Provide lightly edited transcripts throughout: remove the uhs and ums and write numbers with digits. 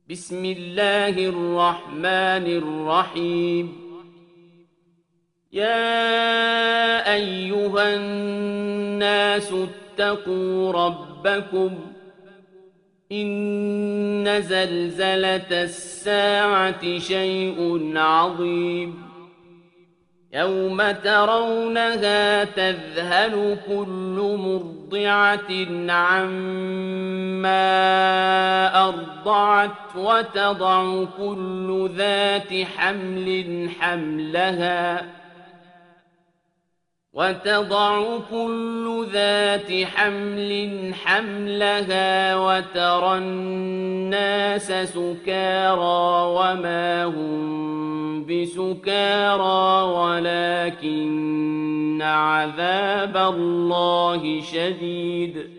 بسم الله الرحمن الرحيم يا أيها الناس اتقوا ربكم إن زلزلة الساعة شيء عظيم يوم ترونها تذهل كل مرضعة عما أرضعت وتضع كل ذات حمل حملها وترى الناس سكارى وما هم بسكارى ولكن عذاب الله شديد.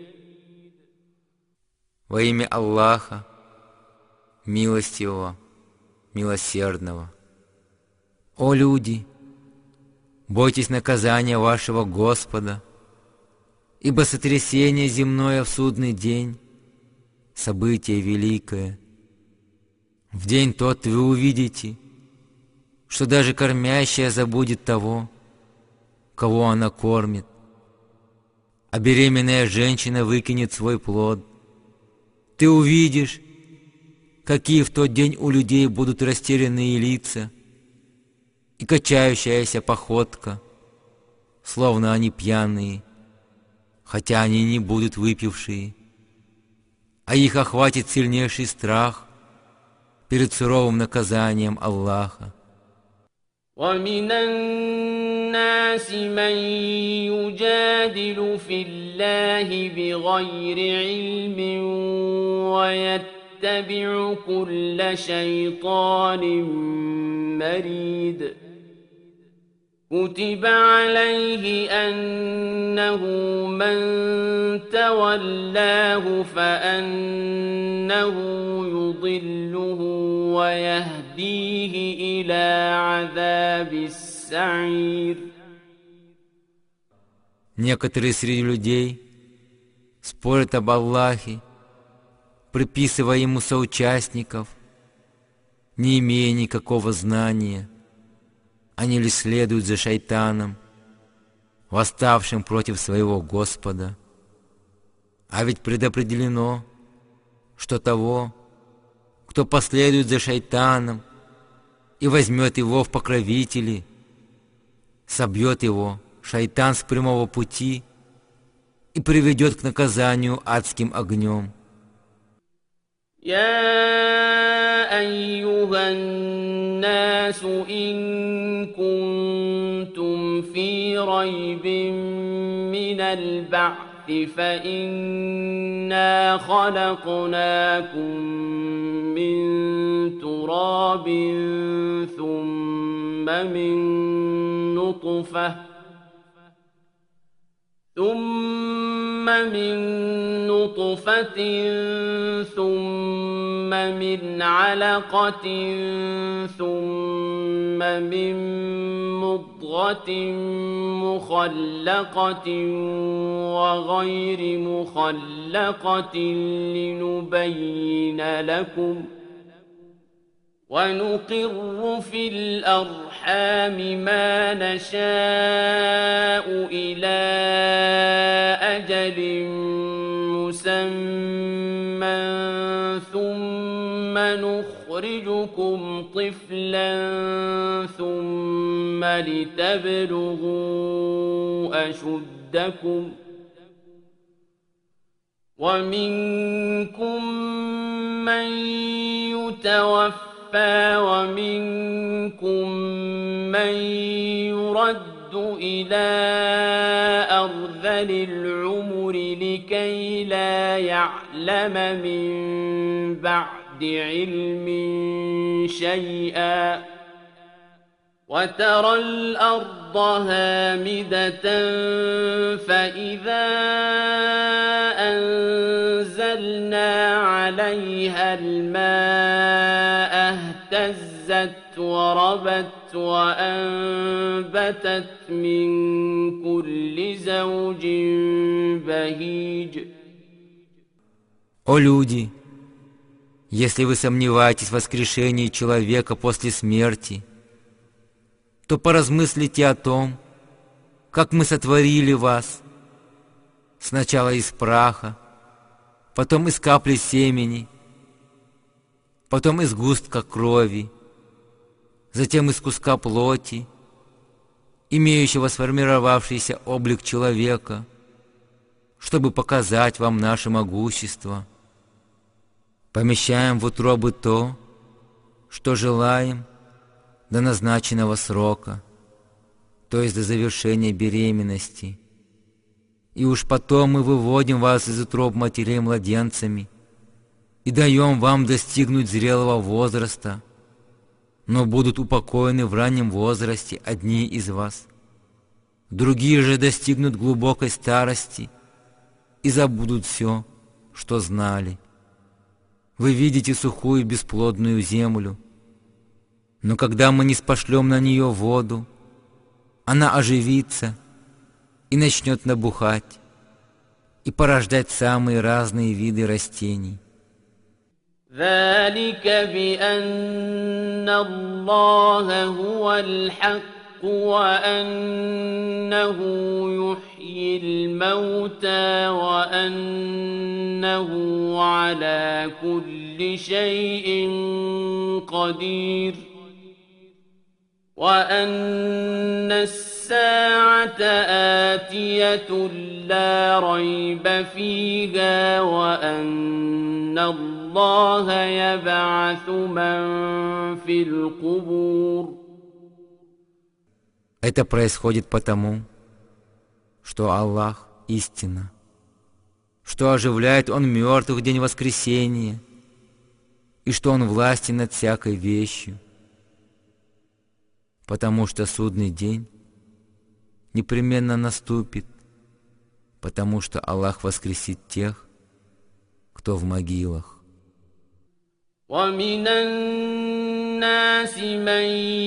Во имя Аллаха, милостивого, милосердного. О люди! Бойтесь наказания вашего Господа, ибо сотрясение земное в судный день — событие великое. В день тот вы увидите, что даже кормящая забудет того, кого она кормит, а беременная женщина выкинет свой плод. Ты увидишь, какие в тот день у людей будут растерянные лица и качающаяся походка, словно они пьяные, хотя они не будут выпившие, а их охватит сильнейший страх перед суровым наказанием Аллаха. ومن الناس من يجادل في الله بغير علم ويتبع كل شيطان مريد كتب عليه أنه من تولاه فأنه يضله ويهديه إلى عذاب السعير. Некоторые среди людей спорят об Аллахе, приписывая ему соучастников, не имея никакого знания. Они лишь следуют за шайтаном, восставшим против своего Господа. А ведь предопределено, что того, кто последует за шайтаном и возьмет его в покровители, собьет его шайтан с прямого пути и приведет к наказанию адским огнем. أيها الناس إن كنتم في ريب من البعث فإنا خلقناكم من تراب ثم من نطفة ثم من علقة ثم من مضغة مخلقة وغير مخلقة لنبين لكم ونقر في الأرحام ما نشاء إلى أجل مسمى ثم نخرجكم طفلا ثم لتبلغوا أشدكم ومنكم من يتوفى ومنكم من يرد إلى أرذل العمر لكي لا يعلم من بعد علم شيئا وترى الأرض هامدة فإذا أنزلنا عليها الماء اهتزت وربت وأنبتت من كل زوج بهيج. О люди! Если вы сомневаетесь в воскрешении человека после смерти, то поразмыслите о том, как мы сотворили вас сначала из праха, потом из капли семени, потом из густка крови, затем из куска плоти, имеющего сформировавшийся облик человека, чтобы показать вам наше могущество. Помещаем в утробы то, что желаем, до назначенного срока, то есть до завершения беременности. И уж потом мы выводим вас из утроб матерей младенцами и даем вам достигнуть зрелого возраста, но будут упокоены в раннем возрасте одни из вас. Другие же достигнут глубокой старости и забудут все, что знали. Вы видите сухую бесплодную землю, но когда мы ниспошлем на нее воду, она оживится и начнет набухать и порождать самые разные виды растений. ذلك بأن الله هو الحق وأنه يحيي الموتى وأنه على كل شيء قدير وأن الساعة آتية لا ريب فيها وأن الله يبعث من في القبور. Это происходит потому, что Аллах — истина, что оживляет Он мертвых в день воскресения, и что Он властен над всякой вещью, потому что судный день непременно наступит, потому что Аллах воскресит тех, кто в могилах. ومن الناس من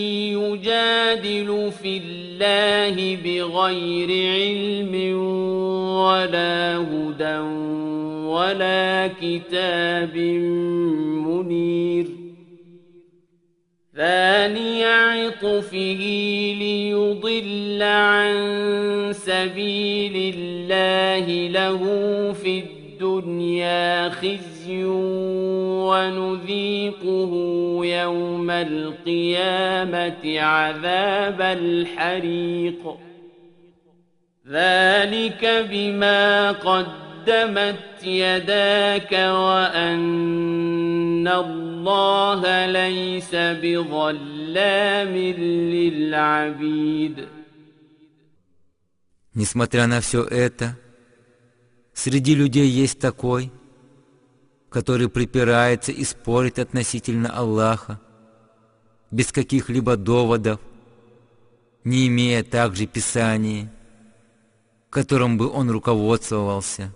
يجادل في الله بغير علم ولا هدى ولا كتاب منير ثاني عطفه ليضل عن سبيل الله له في الدنيا خزي ونذيقه يوم القيامة عذاب الحريق ذلك بما قدمت يداك وأن الله ليس بظلام للعبيد. Несмотря на все это, среди людей есть такой, который припирается и спорит относительно Аллаха, без каких-либо доводов, не имея также Писания, которым бы он руководствовался.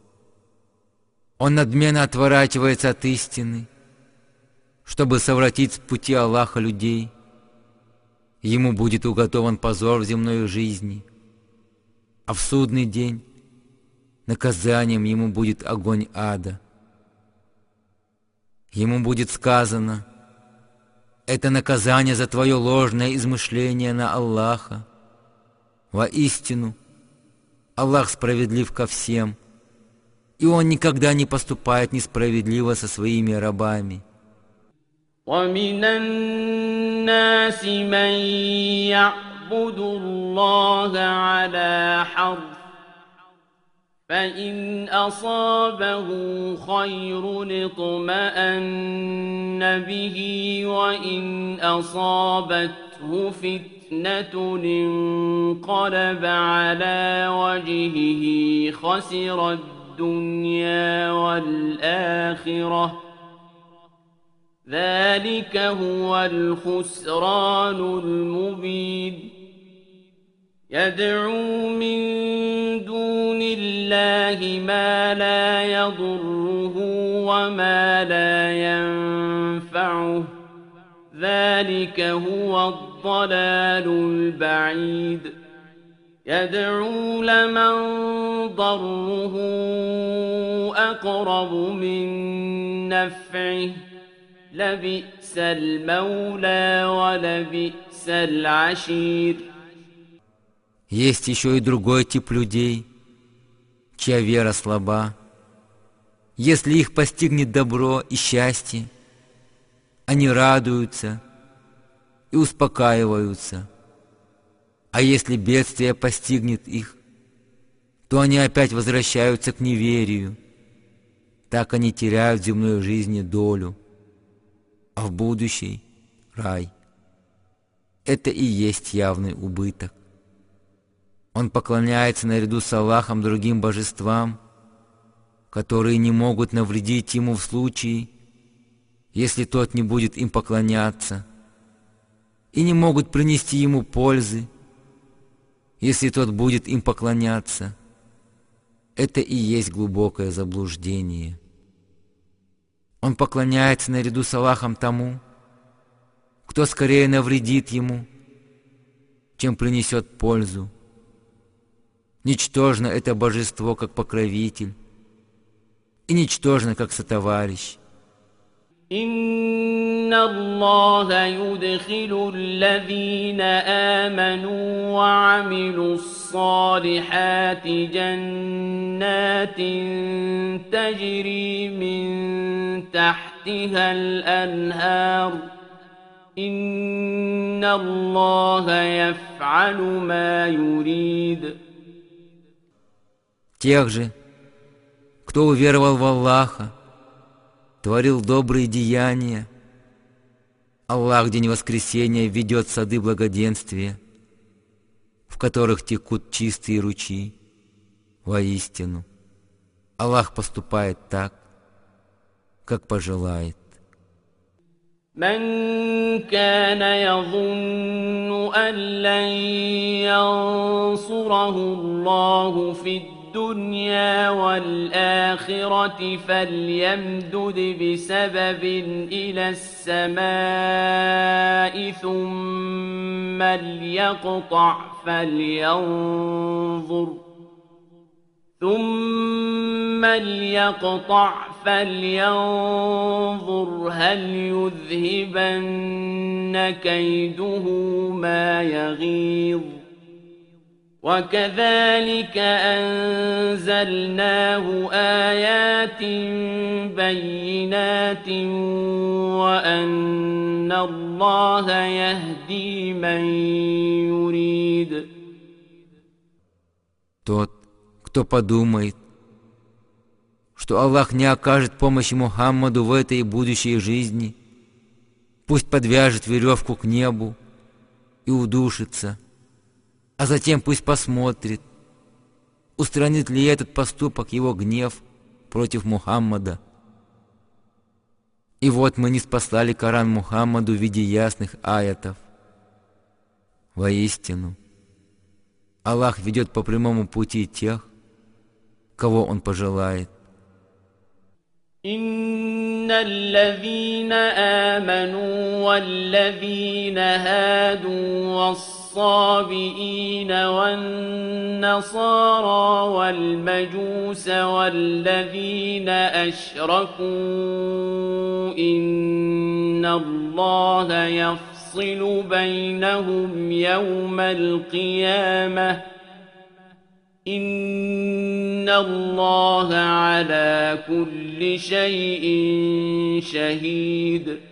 Он надменно отворачивается от истины, чтобы совратить с пути Аллаха людей. Ему будет уготован позор в земной жизни, а в судный день наказанием ему будет огонь ада. Ему будет сказано: это наказание за твое ложное измышление на Аллаха. Воистину, Аллах справедлив ко всем, и Он никогда не поступает несправедливо со своими рабами. ومن الناس من يعبد الله على حرف فإن أصابه خير اطمأن به وإن أصابته فتنة انقلب على وجهه خسر الدنيا والآخرة ذلك هو الخسران المبين. يدعو من دون الله ما لا يضره وما لا ينفعه ذلك هو الضلال البعيد. يدعو لمن ضره أقرب من نفعه لبئس المولى ولبئس العشير. Есть еще и другой тип людей, чья вера слаба. Если их постигнет добро и счастье, они радуются и успокаиваются. А если бедствие постигнет их, то они опять возвращаются к неверию. Так они теряют в земной жизни долю, а в будущей — рай. Это и есть явный убыток. Он поклоняется наряду с Аллахом другим божествам, которые не могут навредить ему в случае, если тот не будет им поклоняться, и не могут принести ему пользы, если тот будет им поклоняться. Это и есть глубокое заблуждение. Он поклоняется наряду с Аллахом тому, кто скорее навредит ему, чем принесет пользу. Ничтожно это божество как покровитель, и ничтожно как сотоварищ. إن الله يدخل الذين آمنوا وعملوا الصالحات جنات تجري من تحتها الأنهار إن الله يفعل ما يريد. Тех же, кто уверовал в Аллаха, творил добрые деяния, Аллах в день воскресения ведет сады благоденствия, в которых текут чистые ручьи. Воистину, Аллах поступает так, как пожелает. من كان يظن أن لن ينصره الله في الدنيا والآخرة فليمدد بسبب إلى السماء ثم ليقطع فلينظر هل يذهبن كيده ما يغيظ. وكذلك أنزلناه آيات بينات وأن الله يهدي من يريد. Тот, кто подумает, что Аллах не окажет помощи Мухаммаду в этой и будущей жизни, пусть подвяжет веревку к небу и удушится, а затем пусть посмотрит, устранит ли этот поступок его гнев против Мухаммада. И вот мы ниспослали Коран Мухаммаду в виде ясных аятов. Воистину, Аллах ведет по прямому пути тех, кого Он пожелает. إن الذين آمنوا والذين هادوا والصابئين والنصارى والمجوس والذين أشركوا إن الله يفصل بينهم يوم القيامة إن الله على كل شيء شهيد.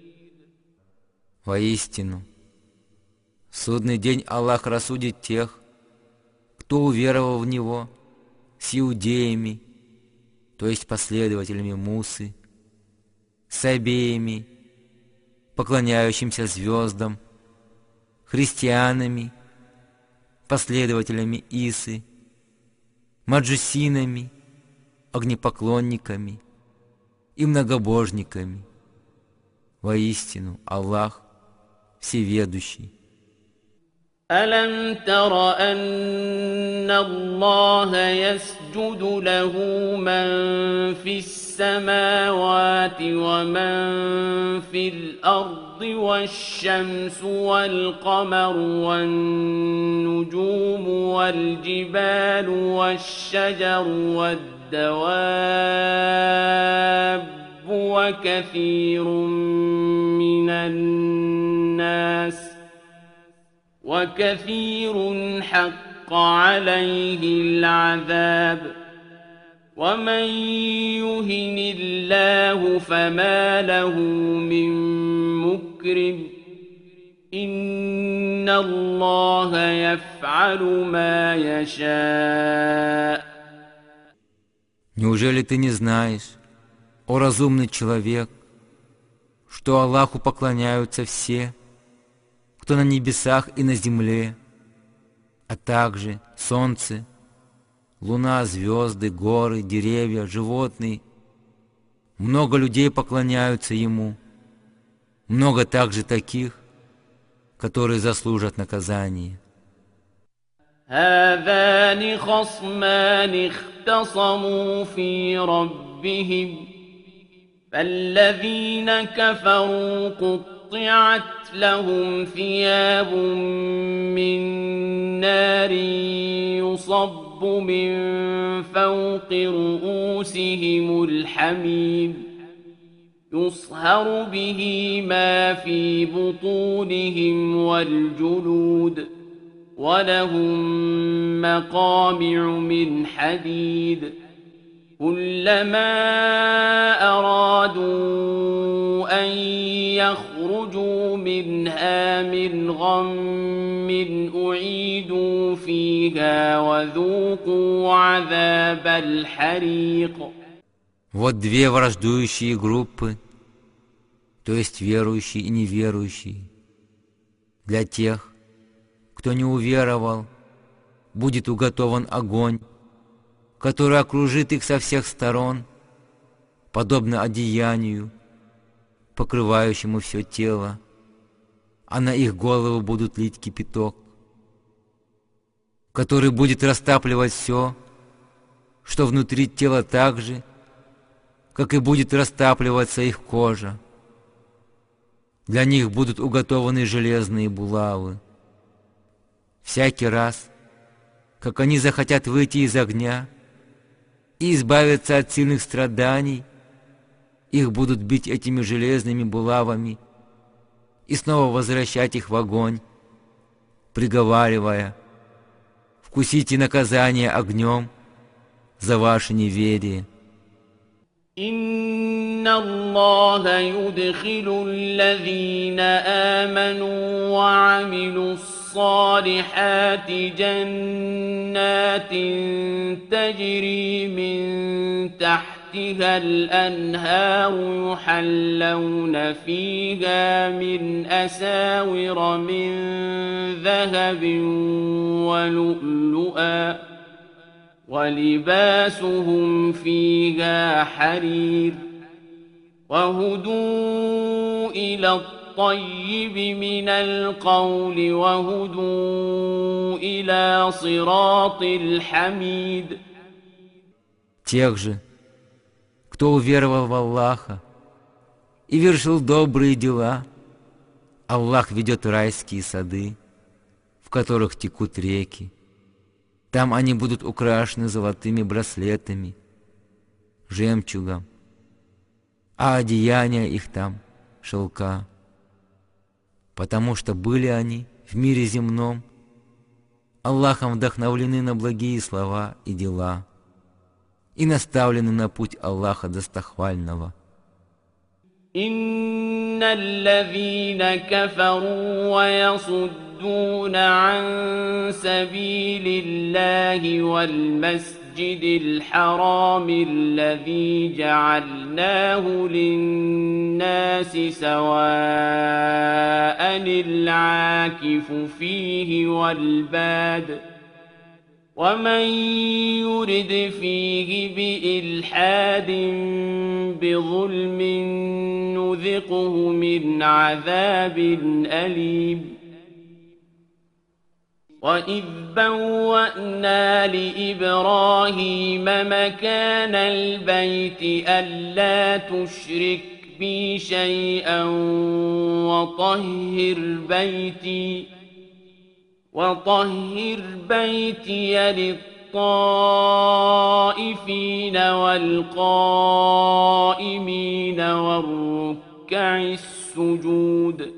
Воистину, в судный день Аллах рассудит тех, кто уверовал в Него, с иудеями, то есть последователями Мусы, с обеями, поклоняющимся звездам, христианами, последователями Исы, маджусинами, огнепоклонниками и многобожниками. Воистину, Аллах всеведущий. ألم تر أن الله يسجد له من في السماوات ومن في الأرض والشمس والقمر والنجوم والجبال والشجر والدواب وكثير حق عليه العذاب ومن يهن الله فما له من مكرم إن الله يفعل ما يشاء. Неужели ты не знаешь, о разумный человек, что Аллаху поклоняются все, кто на небесах и на земле, а также солнце, луна, звезды, горы, деревья, животные. Много людей поклоняются Ему, много также таких, которые заслужат наказание. هذان خصمان اختصموا في ربهم فالذين كفروا قطعت لهم ثياب من نار يصب من فوق رؤوسهم الحميم يصهر به ما في بطونهم والجلود ولهم مقامع من حديد كلما أرادوا أن يخرجوا منها من غم أعيدوا فيها وذوقوا عذاب الحريق. Вот две враждующие группы, то есть верующие и неверующие. Для тех, кто не уверовал, будет уготован огонь, который окружит их со всех сторон, подобно одеянию, покрывающему все тело, а на их головы будут лить кипяток, который будет растапливать все, что внутри тела так же, как и будет растапливаться их кожа. Для них будут уготованы железные булавы. Всякий раз, как они захотят выйти из огня и избавиться от сильных страданий, их будут бить этими железными булавами и снова возвращать их в огонь, приговаривая: «Вкусите наказание огнем за ваше неверие». إن الله يدخل الذين آمنوا وعملوا الصالحات جنات تجري من تحتها الأنهار يحلون فيها من أساور من ذهب ولؤلؤا ولباسهم فيها حرير وهدوا إلى الطيب من القول وهدوا إلى صراط الحميد. Тех же, кто уверовал в Аллаха и вершил добрые дела, Аллах ведет райские сады, в которых текут реки. Там они будут украшены золотыми браслетами, жемчугом, а одеяния их там — шелка, потому что были они в мире земном Аллахом вдохновлены на благие слова и дела и наставлены на путь Аллаха достохвального. إن الذين كفروا ويصدون عن سبيل الله والمسجد الحرام الذي جعلناه للناس سواء العاكف فيه والباد ومن يرد فيه بإلحاد بظلم نذقه من عذاب أليم. وإذ بوأنا لإبراهيم مكان البيت ألا تشرك بي شيئا وطهر بيتي للطائفين والقائمين والركع السجود.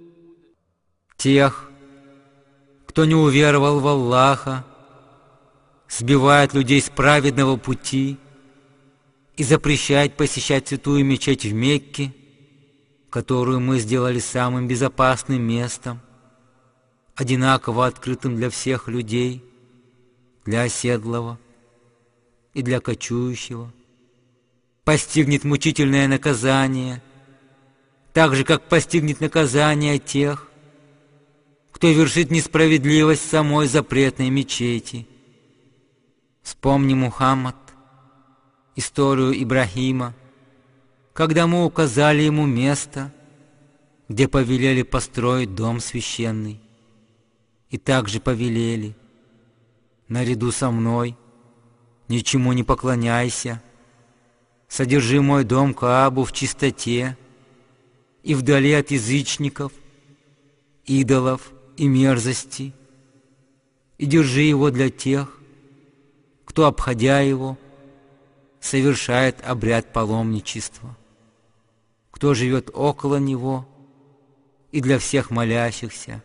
Тех, кто не уверовал в Аллаха, сбивает людей с праведного пути и запрещает посещать святую мечеть в Мекке, которую мы сделали самым безопасным местом, одинаково открытым для всех людей, для оседлого и для кочующего, постигнет мучительное наказание, так же, как постигнет наказание тех, кто вершит несправедливость в самой запретной мечети. Вспомни, Мухаммад, историю Ибрахима, когда мы указали ему место, где повелели построить дом священный, и также повелели: наряду со мной ничему не поклоняйся, содержи мой дом Каабу в чистоте и вдали от язычников, идолов и мерзости, и держи его для тех, кто, обходя его, совершает обряд паломничества, кто живет около него, и для всех молящихся.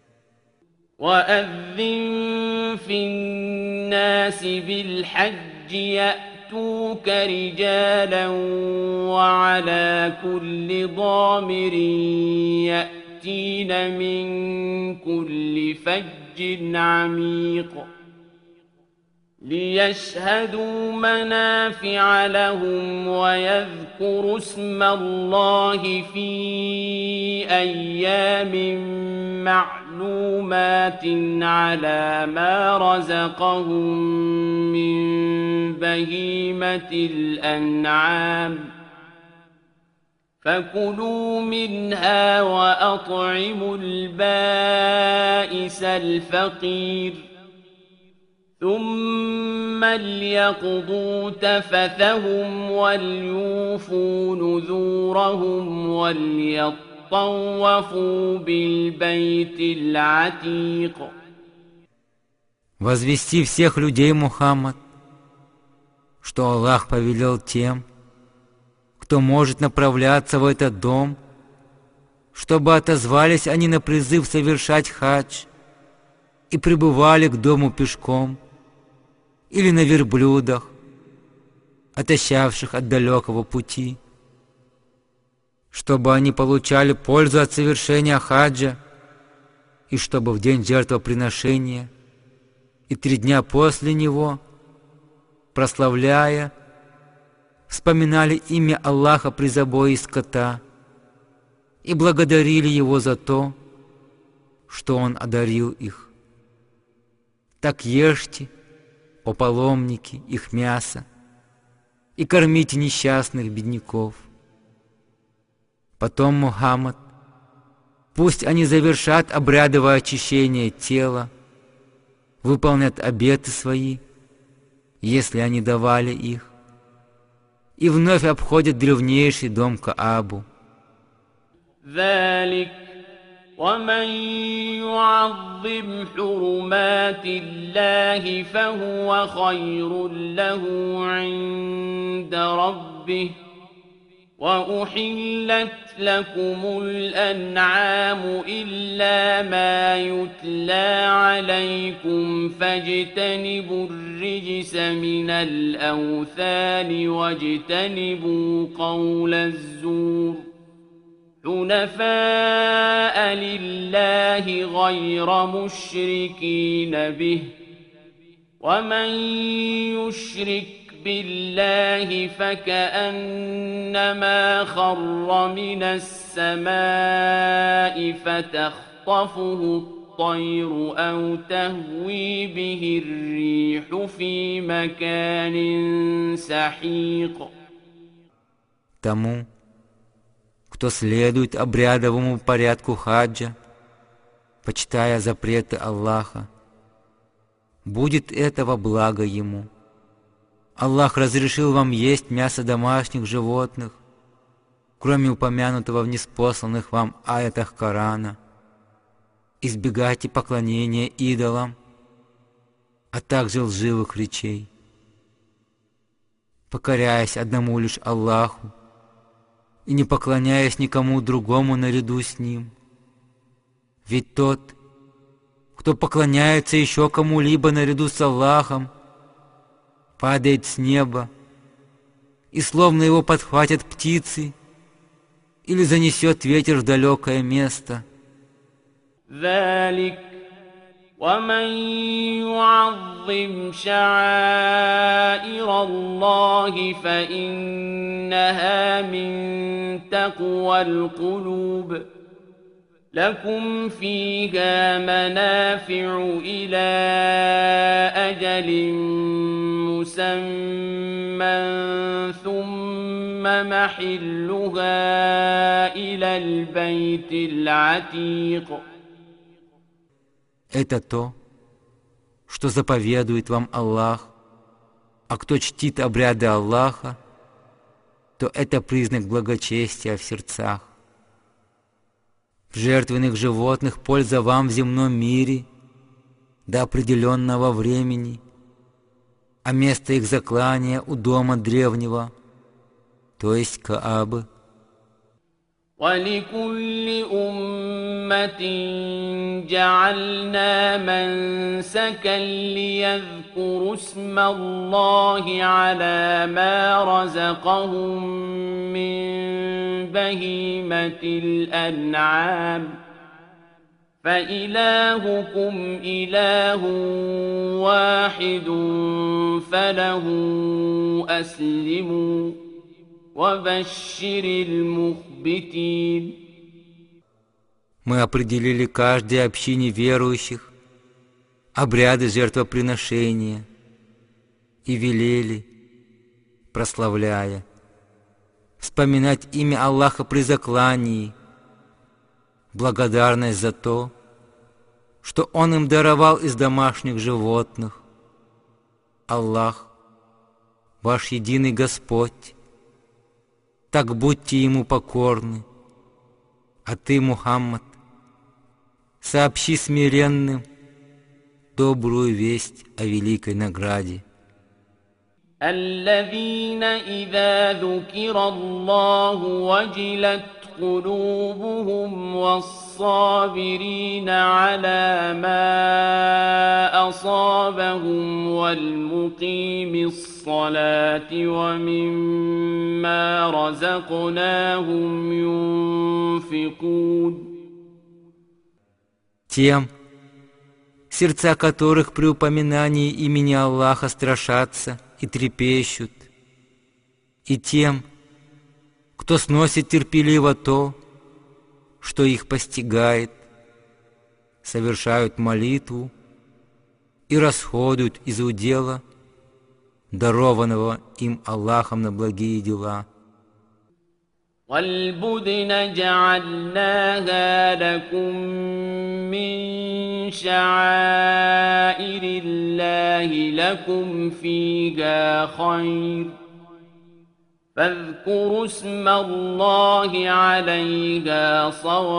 وأذن في الناس بالحج يأتوك رجالا وعلى كل ضامر يأتين من كل فج عميق ليشهدوا منافع لهم ويذكروا اسم الله في أيام معلومات على ما رزقهم من بهيمة الأنعام فكلوا منها وأطعموا البائس الفقير ثم ليقضوا تفثهم وليوفوا نذورهم وليطوفوا بالبيت العتيق. Возвести всех людей, Мухаммад, что Аллах повелел тем, кто может направляться в этот дом, чтобы отозвались они на призыв совершать хадж и прибывали к дому пешком или на верблюдах, отощавших от далекого пути, чтобы они получали пользу от совершения хаджа, и чтобы в день жертвоприношения и 3 дня после него, прославляя, вспоминали имя Аллаха при забое скота и благодарили Его за то, что Он одарил их. Так ешьте, о паломники, их мясо, и кормите несчастных бедняков. Потом, Мухаммад, пусть они завершат обрядовое очищение тела, выполнят обеты свои, если они давали их, и вновь обходят древнейший дом Каабу. ومن يعظم حرمات الله فهو خير له عند ربه وأحلت لكم الأنعام إلا ما يتلى عليكم فاجتنبوا الرجس من الأوثان واجتنبوا قول الزور حنفاء لله غير مشركين به ومن يشرك بالله فكأنما خر من السماء فتخطفه الطير أو تهوي به الريح في مكان سحيق. Тому, кто следует обрядовому порядку хаджа, почитая запреты Аллаха будет это во благо ему. Аллах разрешил вам есть мясо домашних животных, кроме упомянутого в ниспосланных вам аятах Корана. Избегайте поклонения идолам, а также лживых речей, покоряясь одному лишь Аллаху и не поклоняясь никому другому наряду с Ним. Ведь тот, кто поклоняется еще кому-либо наряду с Аллахом, падает с неба, и словно его подхватят птицы или занесет ветер в далекое место. ذلك ومن يعظم شعائر الله فإنها من تقوى القلوب لكم فيها منافع إلى أجل مسمى ثم محلها إلى البيت العتيق. Это то, что заповедует вам Аллах, а кто чтит обряды Аллаха, то это признак благочестия в сердцах. В жертвенных животных польза вам в земном мире до определенного времени, а место их заклания у дома древнего, то есть Каабы. ولكل أمة جعلنا منسكا ليذكروا اسم الله على ما رزقهم من بهيمة الأنعام فإلهكم إله واحد فله أسلموا وبشر المخبتين. Мы определили каждой общине верующих обряды жертвоприношения и велели, прославляя, вспоминать имя Аллаха при заклании, благодарность за то, что Он им даровал из домашних животных. Аллах, ваш единый Господь, так будьте Ему покорны. А ты, Мухаммад, сообщи смиренным добрую весть о великой награде. الذين إذا ذكر الله وجلت قلوبهم والصابرين على ما أصابهم والمقيم الصلاة ومما رزقناهم ينفقون. Тем, сердца которых при упоминании имени Аллаха страшатся и трепещут, и тем, кто сносит терпеливо то, что их постигает, совершают молитву и расходуют из удела, дарованного им Аллахом на благие дела. والبدن جعلناها لكم من شعائر الله لكم فيها خير فاذكروا اسم الله عليها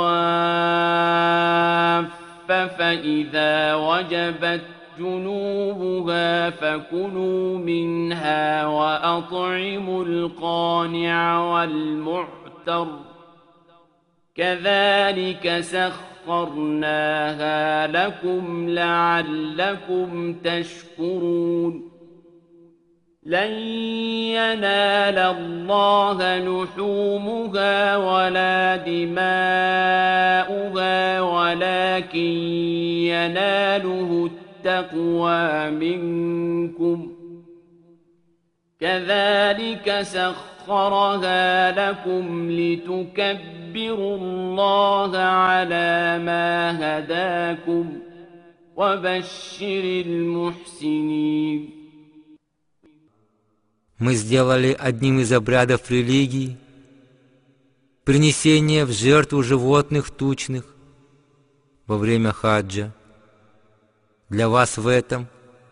صواف فإذا وجبت جنوبها فكلوا منها وأطعموا القانع والمعتر كذلك سخرناها لكم لعلكم تشكرون. لن ينال الله لحومها ولا دماؤها ولكن يناله التقوى منكم كذلك سخرها لكم لتكبروا الله على ما هداكم وبشر المحسنين. Мы сделали одним из обрядов религии принесение в жертву животных тучных во время хаджа. Для вас в этом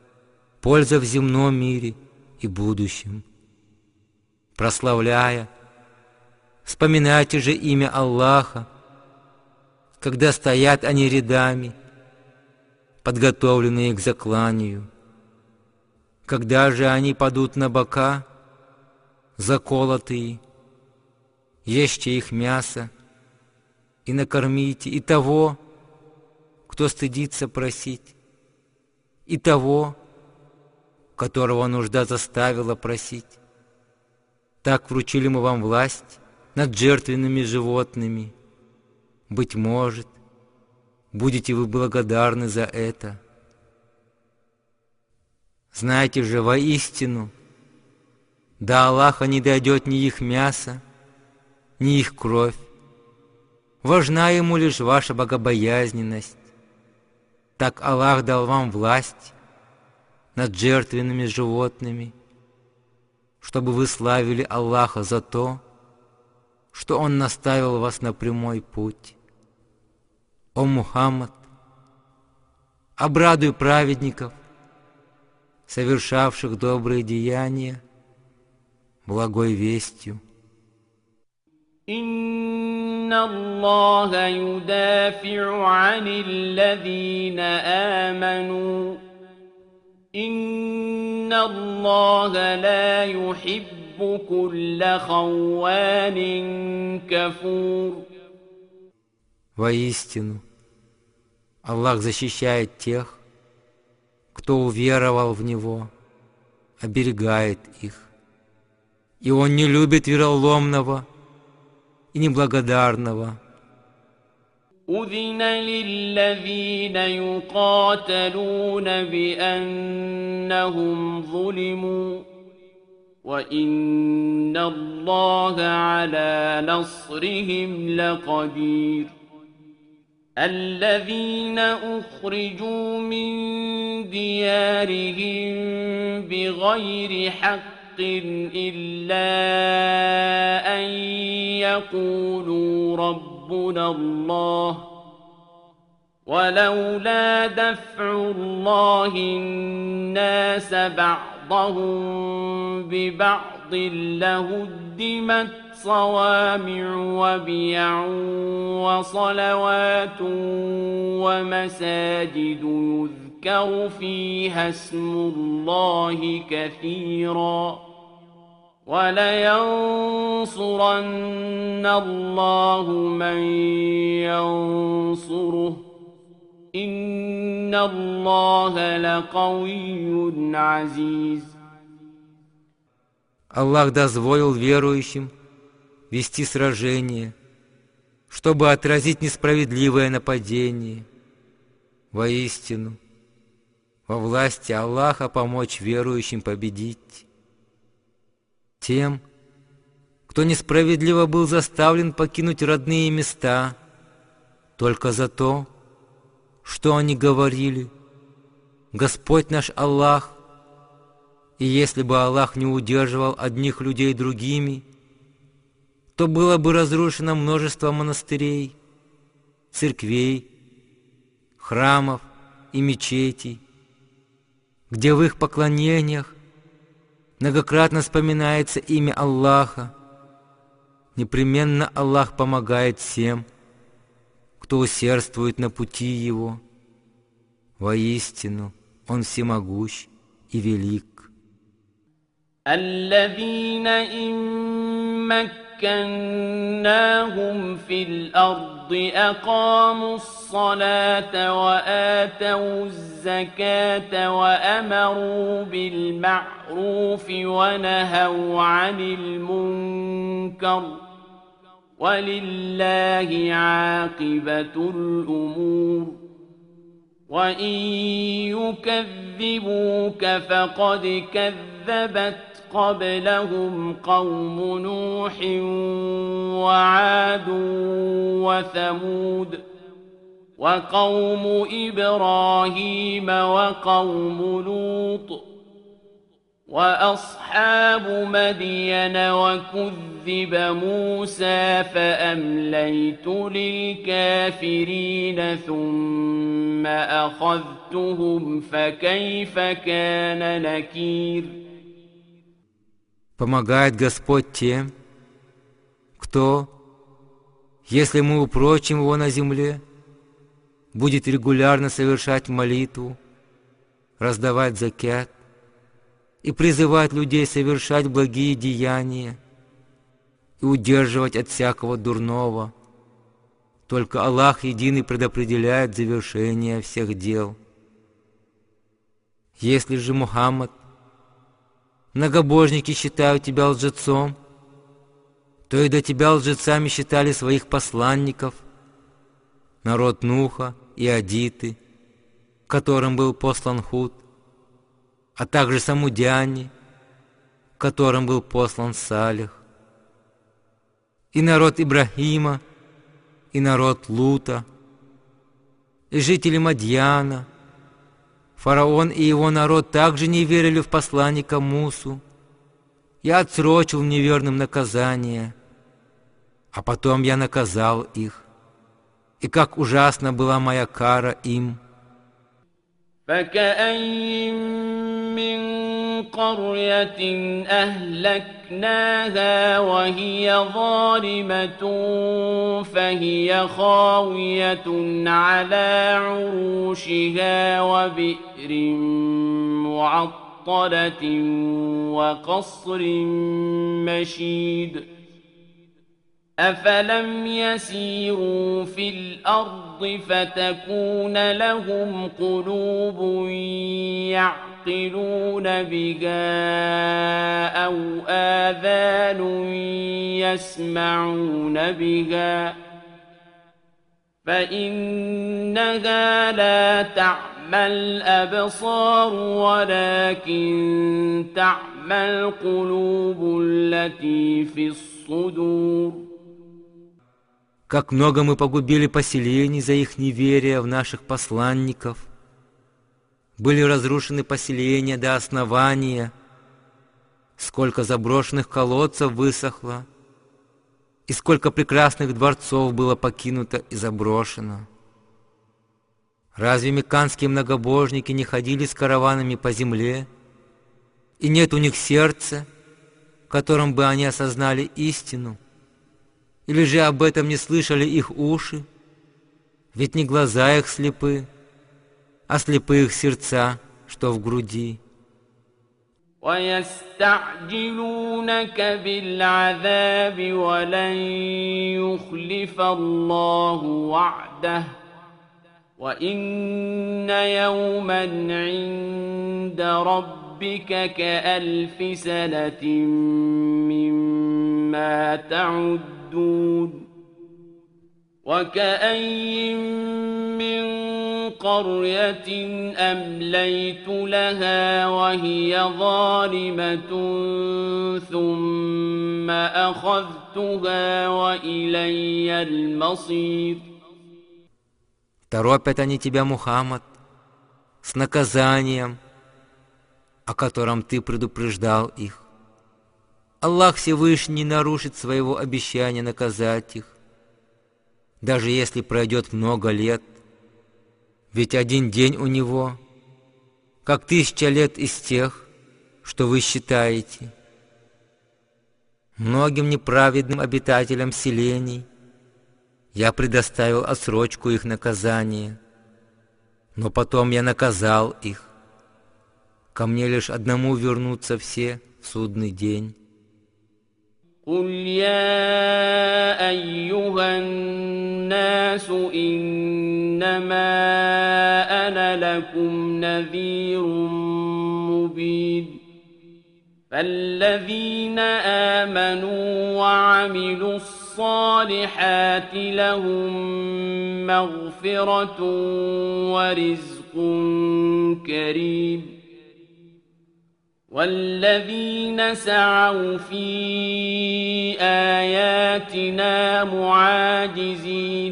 польза в земном мире и будущем. Прославляя, вспоминайте же имя Аллаха, когда стоят они рядами, подготовленные к закланию. Когда же они падут на бока, заколотые, ешьте их мясо и накормите и того, кто стыдится просить, и того, которого нужда заставила просить. Так вручили мы вам власть над жертвенными животными. Быть может, будете вы благодарны за это. Знайте же воистину, до Аллаха не дойдет ни их мясо, ни их кровь. Важна ему лишь ваша богобоязненность. Так Аллах дал вам власть над жертвенными животными, чтобы вы славили Аллаха за то, что Он наставил вас на прямой путь. О Мухаммад, обрадуй праведников, совершавших добрые деяния, благой вестью. إن الله يدافع عن الذين آمنوا إن الله لا يحب كل خوان كفور. Воистину, Аллах защищает тех, кто уверовал в Него, оберегает их. И Он не любит вероломного и неблагодарного. أذن للذين يقاتلون بأنهم ظلموا وإن الله على نصرهم لقدير. الذين أخرجوا من ديارهم بغير حق إلا أن يقولوا ربنا الله ولولا دفع الله الناس بعضهم ببعض لهدمت صوامع وبيع وصلوات ومساجد يذكر فيها اسم الله كثيرا ولينصرن الله من ينصره إن الله لقوي عزيز. Аллах дозволил верующим вести сражение, чтобы отразить несправедливое нападение. Воистину, во власти Аллаха помочь верующим победить. Тем, кто несправедливо был заставлен покинуть родные места только за то, что они говорили: «Господь наш Аллах», и если бы Аллах не удерживал одних людей другими, то было бы разрушено множество монастырей, церквей, храмов и мечетей, где в их поклонениях многократно вспоминается имя Аллаха. Непременно Аллах помогает всем, кто усердствует на пути Его. Воистину, Он всемогущ и велик. الذين إن مكناهم في الأرض أقاموا الصلاة وآتوا الزكاة وأمروا بالمعروف ونهوا عن المنكر ولله عاقبة الأمور. وإن يكذبوك فقد كذبت قبلهم قوم نوح وعاد وثمود وقوم إبراهيم وقوم لوط وأصحاب مدين وكذب موسى فأمليت للكافرين ثم أخذتهم فكيف كان نكير. Помогает Господь тем, кто, если мы упрочим его на земле, будет регулярно совершать молитву, раздавать закят и призывать людей совершать благие деяния и удерживать от всякого дурного. Только Аллах единый предопределяет завершение всех дел. Если же, Мухаммад, многобожники считают тебя лжецом, то и до тебя лжецами считали своих посланников, народ Нуха и Адиты, которым был послан Худ, а также самудяне, которым был послан Салих, и народ Ибрахима, и народ Лута, и жители Мадьяна. Фараон и его народ также не верили в посланника Мусу. Я отсрочил неверным наказание, а потом я наказал их, и как ужасна была моя кара им. فكأين من قرية أهلكناها وهي ظالمة فهي خاوية على عروشها وبئر معطلة وقصر مشيد أفلم يسيروا في الأرض فتكون لهم قلوب يعقلون بها أو آذان يسمعون بها فإنها لا تعمى الأبصار ولكن تعمى القلوب التي في الصدور. Как много мы погубили поселений за их неверие в наших посланников. Были разрушены поселения до основания, сколько заброшенных колодцев высохло, и сколько прекрасных дворцов было покинуто и заброшено. Разве мекканские многобожники не ходили с караванами по земле, и нет у них сердца, которым бы они осознали истину? Или же об этом не слышали их уши? Ведь не глаза их слепы, а слепы их сердца, что в груди. وَيَسْتَعْجِلُونَكَ بِالْعَذَابِ وَلَنْ يُخْلِفَ اللَّهُ وَعْدَهُ وَإِنَّ يَوْمًا عِندَ رَبِّكَ كَأَلْفِ سَنَةٍ مِّمَّا تَعُدُّونَ. وكأين من قرية أمليت لها وهي ظالمة ثم أخذتها وإلي المصير. Торопят они тебя, Мухаммад, с наказанием, о котором ты предупреждал их. Аллах Всевышний не нарушит своего обещания наказать их, даже если пройдет много лет, ведь один день у Него, как 1000 лет из тех, что вы считаете. Многим неправедным обитателям селений я предоставил отсрочку их наказания, но потом я наказал их. Ко мне лишь одному вернутся все в судный день. قل يا أيها الناس إنما أنا لكم نذير مبين فالذين آمنوا وعملوا الصالحات لهم مغفرة ورزق كريم والذين سعوا في آياتنا معاجزين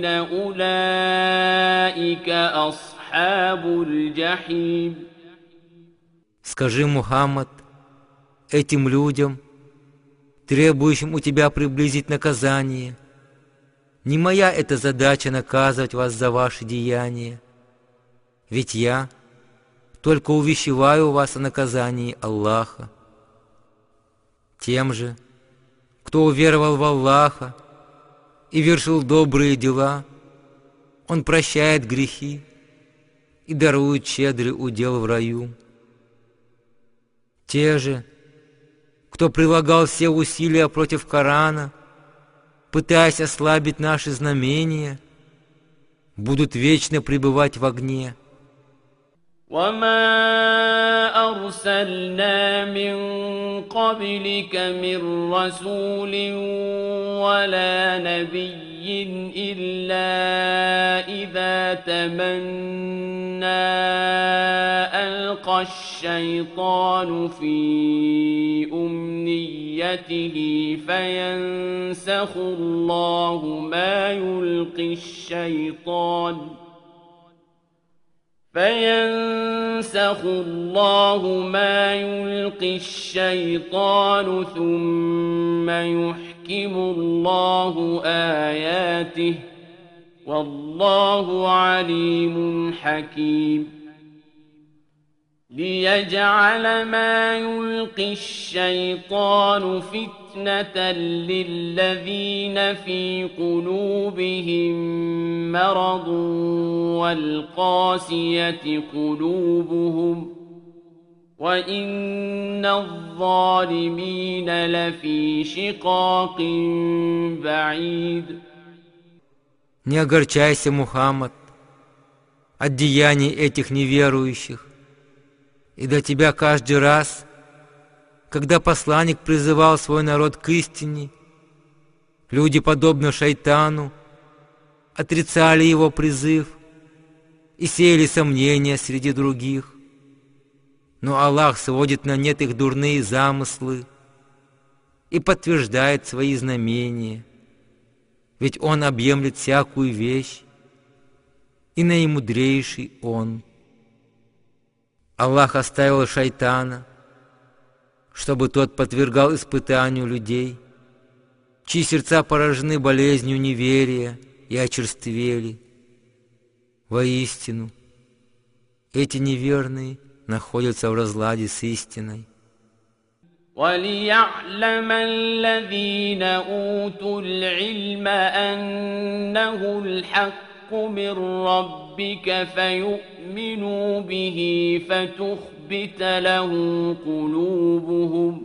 أولئك أصحاب الجحيم. Скажи, Мухаммад, этим людям, требующим у тебя приблизить наказание. Не моя эта задача наказывать вас за ваши деяния, ведь я только увещеваю вас о наказании Аллаха. Тем же, кто уверовал в Аллаха и вершил добрые дела, Он прощает грехи и дарует щедрый удел в раю. Те же, кто прилагал все усилия против Корана, пытаясь ослабить наши знамения, будут вечно пребывать в огне. وما أرسلنا من قبلك من رسول ولا نبي إلا إذا تمنى ألقى الشيطان في أمنيته فينسخ الله ما يلقي الشيطان ثم يحكم الله آياته والله عليم حكيم ليجعل ما يلقي الشيطان فتنة للذين في قلوبهم مرض والقاسية قلوبهم وإن الظالمين لفي شقاق بعيد. Не огорчайся, Мухаммад, от деяний этих неверующих, и до тебя каждый раз, когда посланник призывал свой народ к истине, люди, подобно шайтану, отрицали его призыв и сеяли сомнения среди других. Но Аллах сводит на нет их дурные замыслы и подтверждает свои знамения, ведь Он объемлет всякую вещь, и наимудрейший Он. Аллах оставил шайтана, чтобы тот подвергал испытанию людей, чьи сердца поражены болезнью неверия и очерствели. Воистину, эти неверные находятся в разладе с истиной. وَلِيَعْلَمَ الَّذِينَ أُوتُوا الْعِلْمَ أَنَّهُ الْحَقُّ مِنْ رَبِّكَ فَيُؤْمِنُوا بِهِ فَتُخْبِتَ لَهُ قُلُوبُهُمْ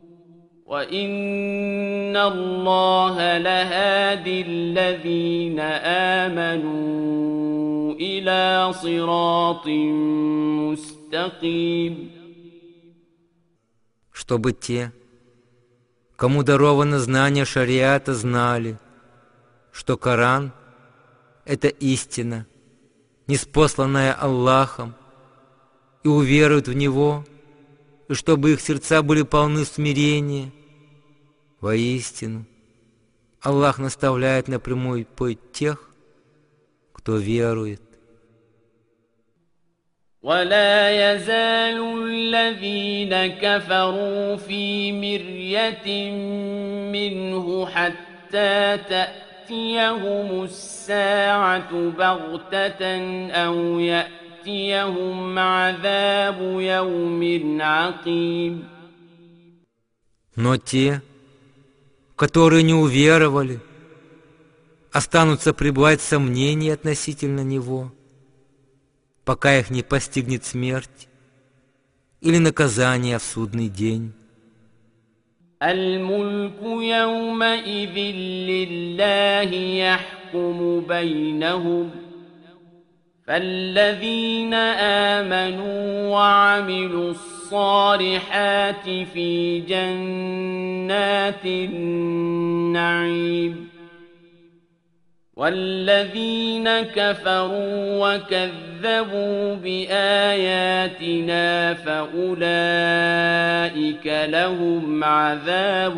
وَإِنَّ اللَّهَ لَهَادِي الَّذِينَ آمَنُوا إِلَى صِرَاطٍ مُسْتَقِيمٍ. Чтобы те, кому даровано знание шариата, знали, что Коран — это истина, ниспосланная Аллахом, и уверуют в него, и чтобы их сердца были полны смирения. Воистину, Аллах наставляет на прямой путь тех, кто верует. ولا يزال الذين كفروا في مرية منه حتى تأتيهم الساعة بغتة أو يأتيهم عذاب يوم عقيم. Но те, которые не уверовали, останутся пребывать в сомнении относительно него, пока их не постигнет смерть или наказание в судный день. الملك يومئذ لله يحكم بينهم فالذين آمنوا وعملوا الصالحات في جنات النعيم والذين كفروا وكذبوا بآياتنا فأولئك لهم عذاب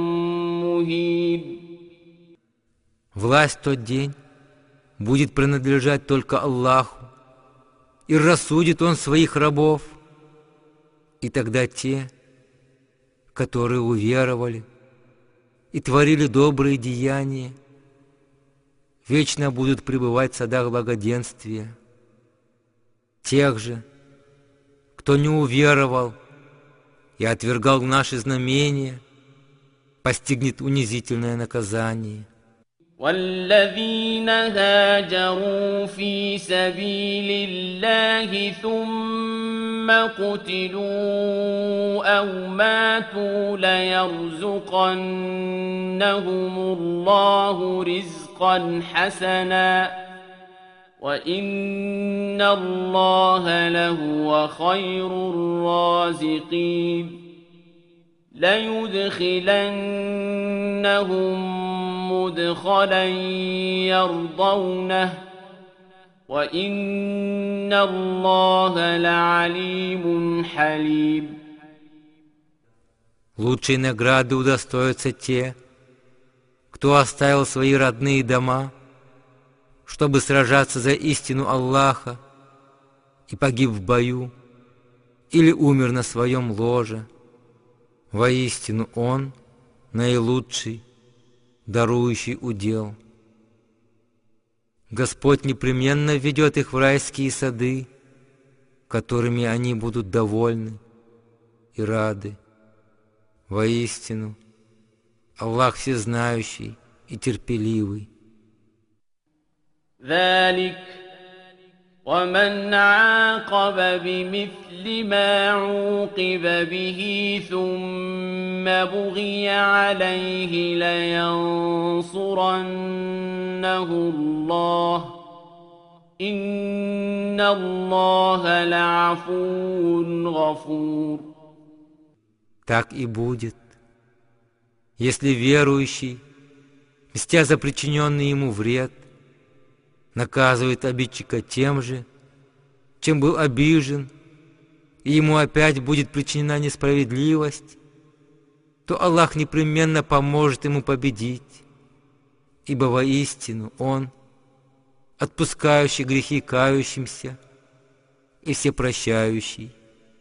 مهين. Власть в тот день будет принадлежать только Аллаху, и рассудит Он своих рабов, и тогда те, которые уверовали и творили добрые деяния, вечно будут пребывать в садах благоденствия. Тех же, кто не уверовал и отвергал наши знамения, постигнет унизительное наказание. والذين هاجروا في سبيل الله ثم قتلوا أو ماتوا ليرزقنهم الله رزقا حسنا وإن الله لهو خير الرازقين ليدخلنهم مدخلا يرضونه وإن الله لعليم حليم. Лучшей награды удостоятся те, кто оставил свои родные дома, чтобы сражаться за истину Аллаха и погиб в бою или умер на своем ложе. Воистину Он наилучший, дарующий удел. Господь непременно введет их в райские сады, которыми они будут довольны и рады. Воистину, Аллах всезнающий и терпеливый. ذلك ومن عاقب بمثل ما عوقب به ثم بغي عليه لينصرنه الله إن الله لعفو غفور. Так и будет, если верующий, мстя за причиненный ему вред, наказывает обидчика тем же, чем был обижен, и ему опять будет причинена несправедливость, то Аллах непременно поможет ему победить, ибо воистину Он, отпускающий грехи кающимся и всепрощающий.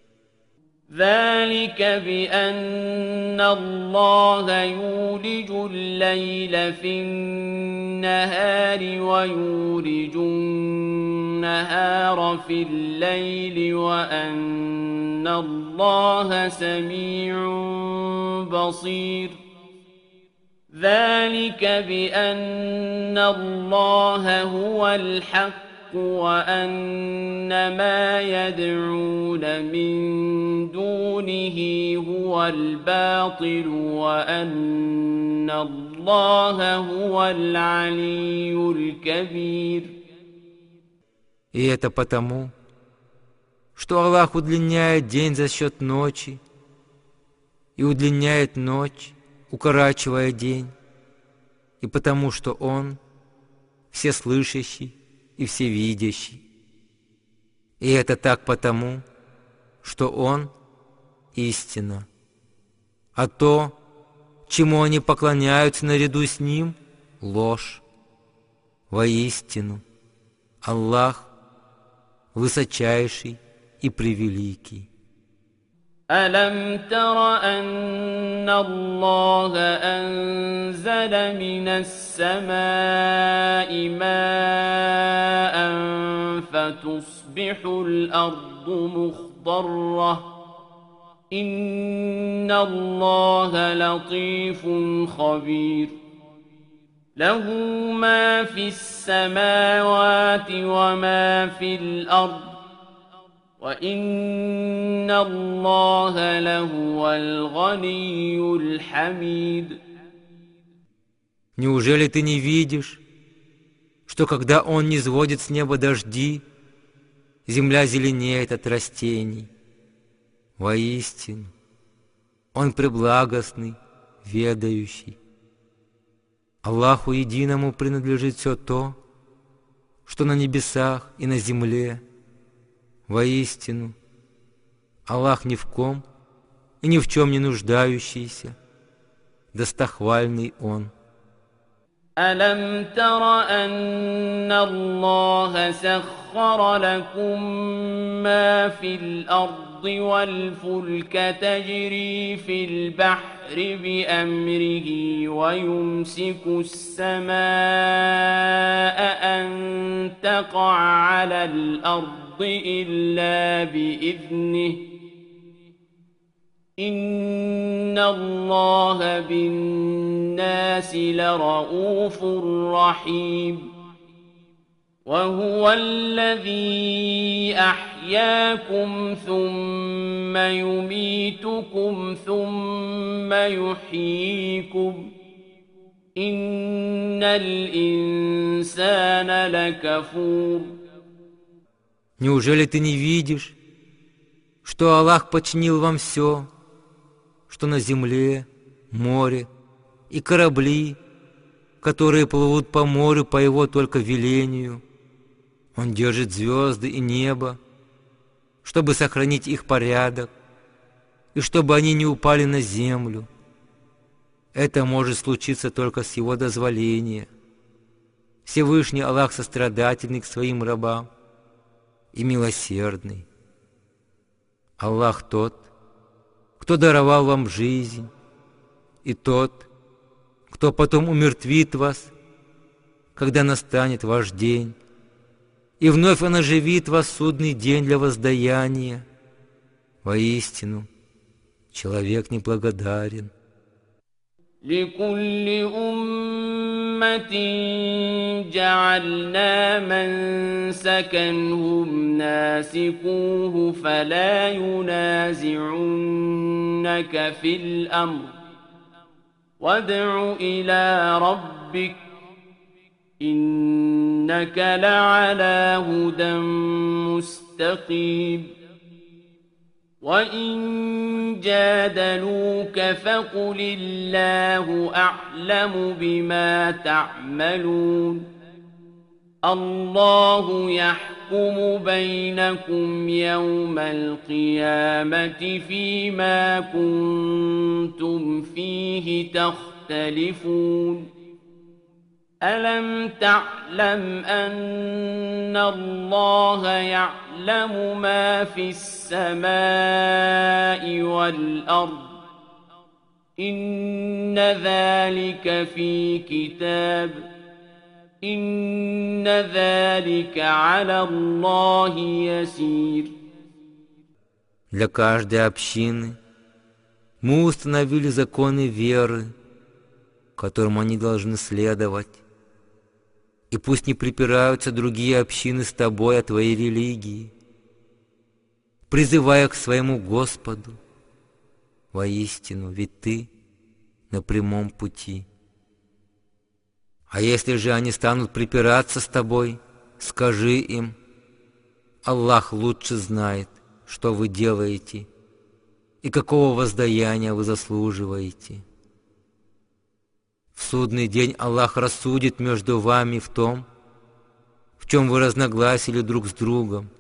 ذلك بأن الله يولج الليل في النهار ويولج النهار في الليل وأن الله سميع بصير. ذلك بأن الله هو الحق وأن ما يدعون من دونه هو الباطل وأن الله هو العلي الكبير. И это потому, что Аллах удлиняет день за счет ночи и удлиняет ночь, укорачивая день, и потому что Он всеслышащий и всевидящий. И это так потому, что Он — истина, а то, чему они поклоняются наряду с Ним — ложь. Воистину, Аллах — высочайший и превеликий. ألم تر أن الله أنزل من السماء ماء فتصبح الأرض مخضرة إن الله لطيف خبير. له ما في السماوات وما في الأرض وَإِنَّ اللَّهَ لَهُوَ الْغَنِيُّ الْحَمِيدُ. Неужели ты не видишь, что когда Он низводит с неба дожди, земля зеленеет от растений? Воистину, Он преблагостный, ведающий. Аллаху единому принадлежит все то, что на небесах и на земле. Воистину, Аллах ни в ком и ни в чем не нуждающийся, достохвальный Он. ألم تر أن الله سخر لكم ما في الأرض والفلك تجري في البحر بأمره ويمسك السماء أن تقع على الأرض إلا بإذنه إن الله بالناس لرءوف رحيم وهو الذي أحياكم ثم يميتكم ثم يحييكم إن الإنسان لكفور. Неужели ты не видишь, что Аллах подчинил вам все, что на земле, море и корабли, которые плывут по морю по Его только велению? Он держит звезды и небо, чтобы сохранить их порядок, и чтобы они не упали на землю. Это может случиться только с Его дозволения. Всевышний Аллах сострадательный к своим рабам и милосердный. Аллах тот, кто даровал вам жизнь, и тот, кто потом умертвит вас, когда настанет ваш день, и вновь Он оживит вас в судный день для воздаяния. Воистину, человек неблагодарен. لكل أمة جعلنا منسكا هم ناسكوه فلا ينازعنك في الأمر وادع إلى ربك إنك لعلى هدى مستقيم. وإن جادلوك فقل الله أعلم بما تعملون الله يحكم بينكم يوم القيامة فيما كنتم فيه تختلفون ألم تعلم أن الله يعلم ما في السماء والأرض إن ذلك في كتاب إن ذلك على الله يسير. Для каждой общины мы установили законы веры, которым они должны следовать. И пусть не припираются другие общины с тобой о твоей религии, призывая к своему Господу. Воистину, ведь ты на прямом пути. А если же они станут припираться с тобой, скажи им: Аллах лучше знает, что вы делаете и какого воздаяния вы заслуживаете. В судный день Аллах рассудит между вами в том, в чем вы разногласили друг с другом.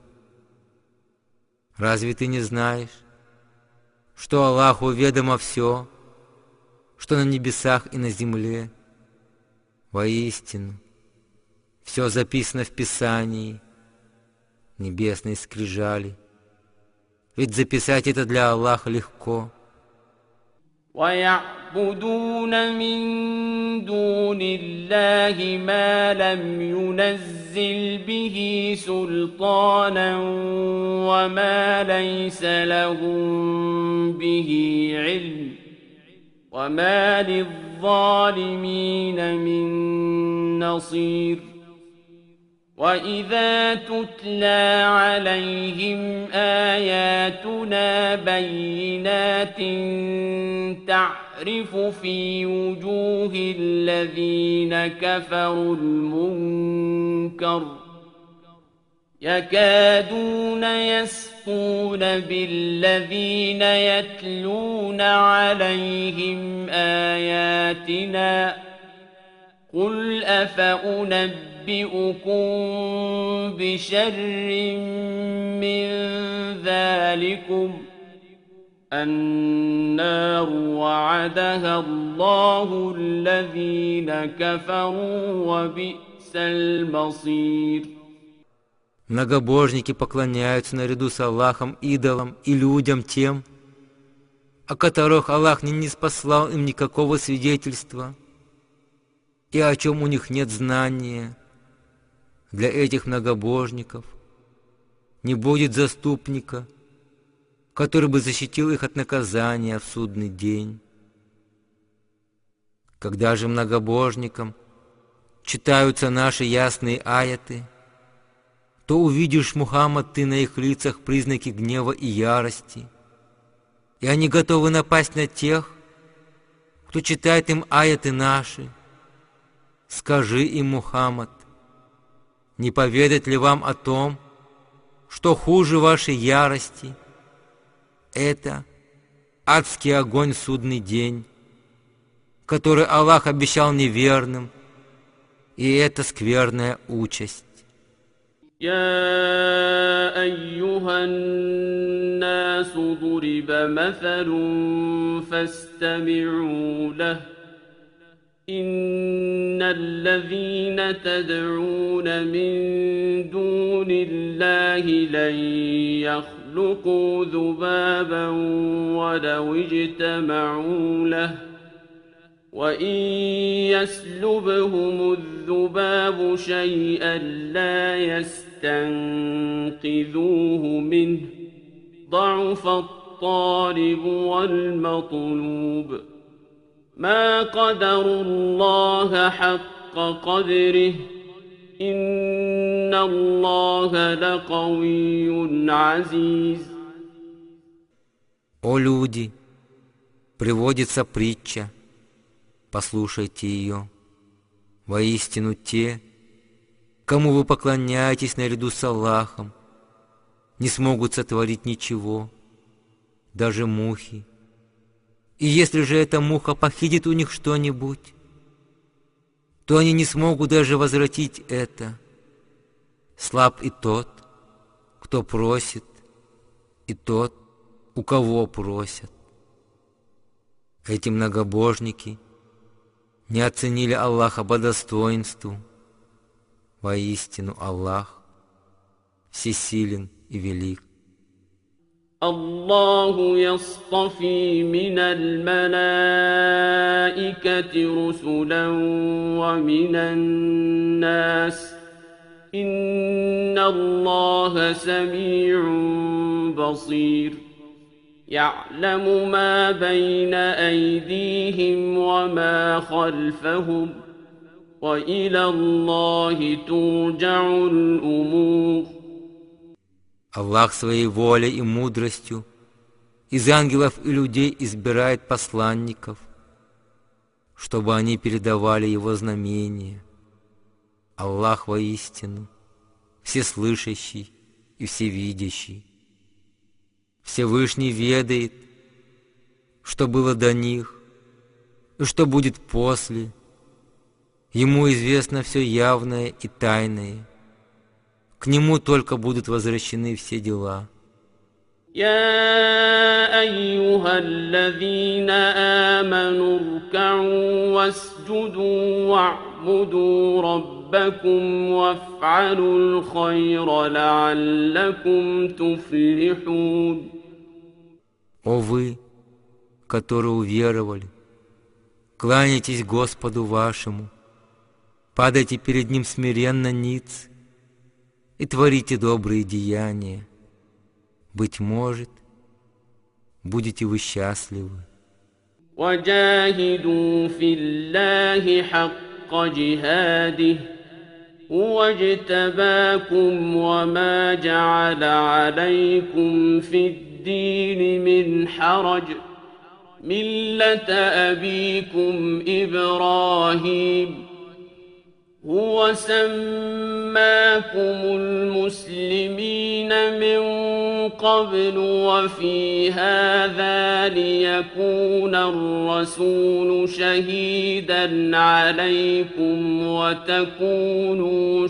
Разве ты не знаешь, что Аллаху ведомо все, что на небесах и на земле? Воистину, все записано в Писании, небесной скрижали. Ведь записать это для Аллаха легко. ويعبدون من دون الله ما لم ينزل به سلطانا وما ليس لهم به علم وما للظالمين من نصير. وإذا تتلى عليهم آياتنا بينات تعرف في وجوه الذين كفروا المنكر يكادون يسقون بالذين يتلون عليهم آياتنا قل أفأنبئكم بشر من ذلكم النار وعدها الله الذين كفروا وبئس المصير. Многобожники поклоняются наряду с Аллахом идолам и людям тем, о которых Аллах не ниспослал им никакого свидетельства и о чем у них нет знания. Для этих многобожников не будет заступника, который бы защитил их от наказания в судный день. Когда же многобожникам читаются наши ясные аяты, то увидишь, Мухаммад, ты на их лицах признаки гнева и ярости, и они готовы напасть на тех, кто читает им аяты наши. Скажи им, Мухаммад, не поведать ли вам о том, что хуже вашей ярости — это адский огонь в судный день, который Аллах обещал неверным, и это скверная участь. يا أيها الناس ضرب مثل فاستمعوا له إن الذين تدعون من دون الله لن يخلقوا ذبابا ولو اجتمعوا له وإن يسلبهم الذباب شيئا لا يستنقذوه منه ضعف الطالب والمطلوب ما قدروا الله حق قدره إن الله لقوي عزيز. О люди, приводится притча, послушайте ее. Воистину те, кому вы поклоняетесь наряду с Аллахом, не смогут сотворить ничего, даже мухи. И если же эта муха похитит у них что-нибудь, то они не смогут даже возвратить это. Слаб и тот, кто просит, и тот, у кого просят. Эти многобожники не оценили Аллаха по достоинству. Воистину Аллах всесилен и велик. الله يصطفي من الملائكة رسلا ومن الناس إن الله سميع بصير يعلم ما بين أيديهم وما خلفهم وإلى الله ترجع الأمور. Аллах своей волей и мудростью из ангелов и людей избирает посланников, чтобы они передавали Его знамения. Аллах воистину всеслышащий и всевидящий. Всевышний ведает, что было до них и что будет после. Ему известно все явное и тайное. К Нему только будут возвращены все дела. يا أيها الذين آمنوا اركعوا واسجدوا واعبدوا ربكم وافعلوا الخير لعلكم تفلحون. О вы, которые уверовали, кланяйтесь Господу вашему, падайте перед Ним смиренно ниц и творите добрые деяния. Быть может, будете вы счастливы. وجاهدوا في الله حق جهاده هو اجتباكم وما جعل عليكم في الدين من حرج ملة أبيكم إبراهيم هو سماكم المسلمين من قبل وفي هذا ليكون الرسول شهيدا عليكم وتكونوا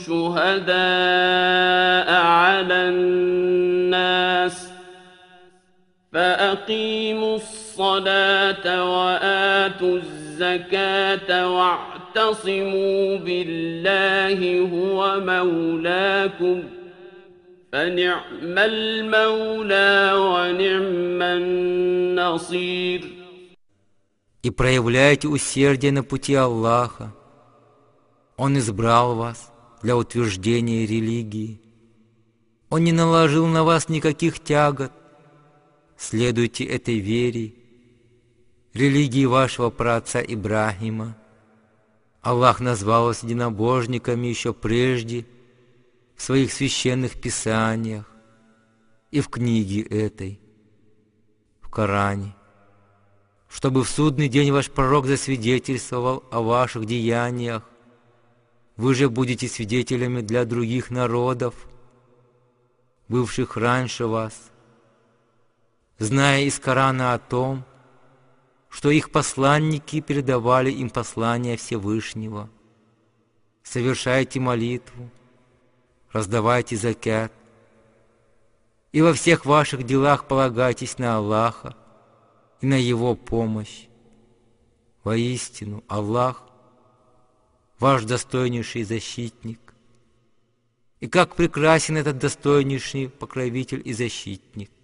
شهداء على الناس فأقيموا الصلاة وآتوا الزكاة واعتصموا بالله هو مولاكم فنعم المولى ونعم النصير. И проявляйте усердие на пути Аллаха. Он избрал вас для утверждения религии. Он не наложил на вас никаких тягот. Следуйте этой вере, религии вашего праотца Ибрахима. Аллах назвал вас единобожниками еще прежде в своих священных писаниях и в книге этой, в Коране, чтобы в судный день ваш пророк засвидетельствовал о ваших деяниях. Вы же будете свидетелями для других народов, бывших раньше вас, зная из Корана о том, что их посланники передавали им послания Всевышнего. Совершайте молитву, раздавайте закят, и во всех ваших делах полагайтесь на Аллаха и на Его помощь. Воистину, Аллах — ваш достойнейший защитник. И как прекрасен этот достойнейший покровитель и защитник!